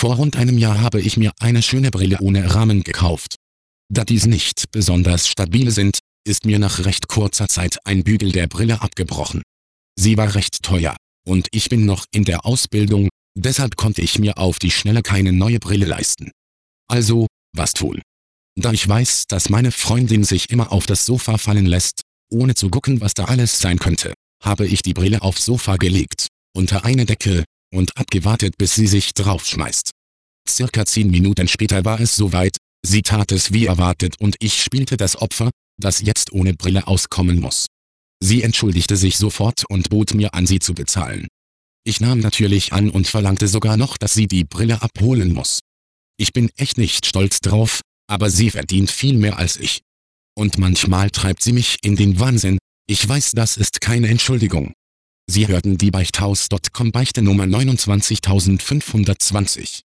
Vor rund einem Jahr habe ich mir eine schöne Brille ohne Rahmen gekauft. Da dies nicht besonders stabil sind, ist mir nach recht kurzer Zeit ein Bügel der Brille abgebrochen. Sie war recht teuer, und ich bin noch in der Ausbildung, deshalb konnte ich mir auf die Schnelle keine neue Brille leisten. Also, was tun? Da ich weiß, dass meine Freundin sich immer auf das Sofa fallen lässt, ohne zu gucken, was da alles sein könnte, habe ich die Brille aufs Sofa gelegt, unter eine Decke, und abgewartet, bis sie sich draufschmeißt. Circa 10 Minuten später war es soweit, sie tat es wie erwartet und ich spielte das Opfer, das jetzt ohne Brille auskommen muss. Sie entschuldigte sich sofort und bot mir an, sie zu bezahlen. Ich nahm natürlich an und verlangte sogar noch, dass sie die Brille abholen muss. Ich bin echt nicht stolz drauf, aber sie verdient viel mehr als ich. Und manchmal treibt sie mich in den Wahnsinn. Ich weiß, das ist keine Entschuldigung. Sie hörten die Beichthaus.com Beichte Nummer 29520.